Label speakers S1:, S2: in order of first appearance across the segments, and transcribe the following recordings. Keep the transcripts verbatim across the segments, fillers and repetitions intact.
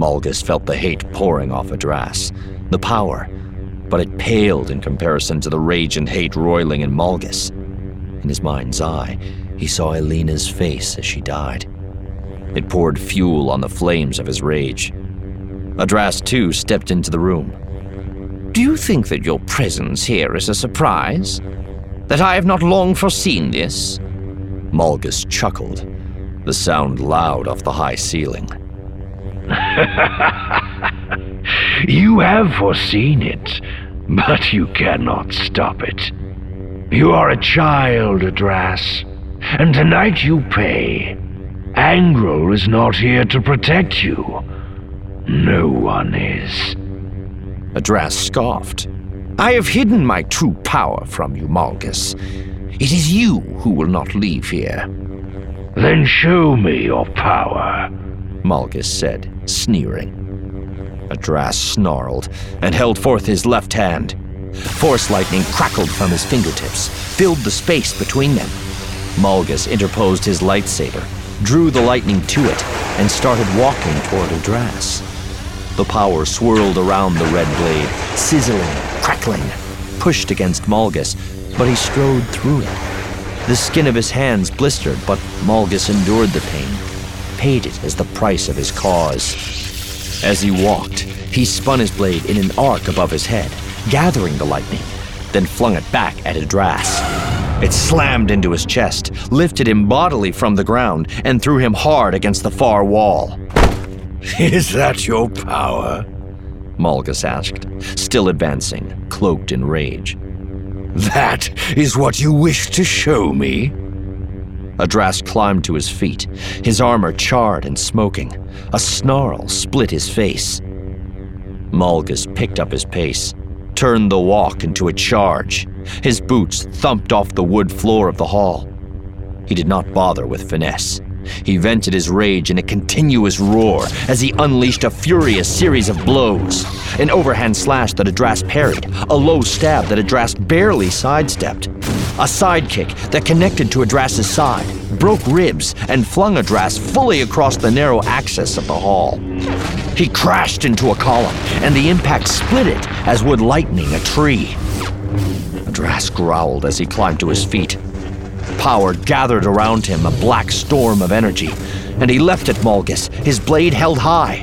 S1: Malgus felt the hate pouring off Adras, the power, but it paled in comparison to the rage and hate roiling in Malgus. In his mind's eye, he saw Elena's face as she died. It poured fuel on the flames of his rage. Adras, too, stepped into the room.
S2: "Do you think that your presence here is a surprise? That I have not long foreseen this?"
S1: Malgus chuckled, the sound loud off the high ceiling.
S3: You have foreseen it, but you cannot stop it. You are a child, Adras, and tonight you pay. Angrel is not here to protect you. No one is.
S2: Adras scoffed. "I have hidden my true power from you, Malgus. It is you who will not leave here."
S3: Then show me your power,
S1: Malgus said, sneering. Adras snarled and held forth his left hand. Force lightning crackled from his fingertips, filled the space between them. Malgus interposed his lightsaber, drew the lightning to it, and started walking toward Adras. The power swirled around the red blade, sizzling, crackling, pushed against Malgus, but he strode through it. The skin of his hands blistered, but Malgus endured the pain, paid it as the price of his cause. As he walked, he spun his blade in an arc above his head, gathering the lightning, then flung it back at Adras. It slammed into his chest, lifted him bodily from the ground, and threw him hard against the far wall.
S3: Is that your power?
S1: Malgus asked, still advancing, cloaked in rage.
S3: That is what you wish to show me?
S1: Adras climbed to his feet, his armor charred and smoking. A snarl split his face. Malgus picked up his pace, turned the walk into a charge. His boots thumped off the wood floor of the hall. He did not bother with finesse. He vented his rage in a continuous roar as he unleashed a furious series of blows. An overhand slash that Adras parried, a low stab that Adras barely sidestepped. A sidekick that connected to Adras's side, broke ribs, and flung Adras fully across the narrow axis of the hall. He crashed into a column, and the impact split it as would lightning a tree. Adras growled as he climbed to his feet. Power gathered around him, a black storm of energy, and he leapt at Malgus, his blade held high.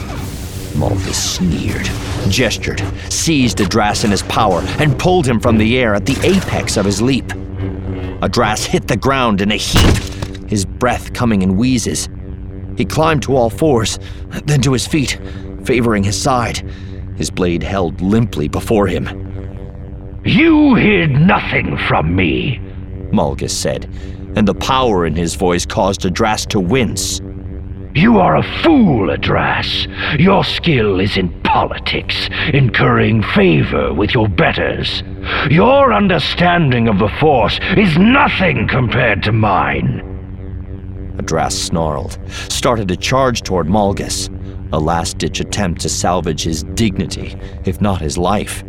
S1: Malgus sneered, gestured, seized Adras in his power, and pulled him from the air at the apex of his leap. Adras hit the ground in a heap, his breath coming in wheezes. He climbed to all fours, then to his feet, favoring his side, his blade held limply before him.
S3: You hid nothing from me,
S1: Malgus said, and the power in his voice caused Adras to wince.
S3: You are a fool, Adras. Your skill is in politics, incurring favor with your betters. Your understanding of the Force is nothing compared to mine.
S1: Adras snarled, started to charge toward Malgus, a last-ditch attempt to salvage his dignity, if not his life.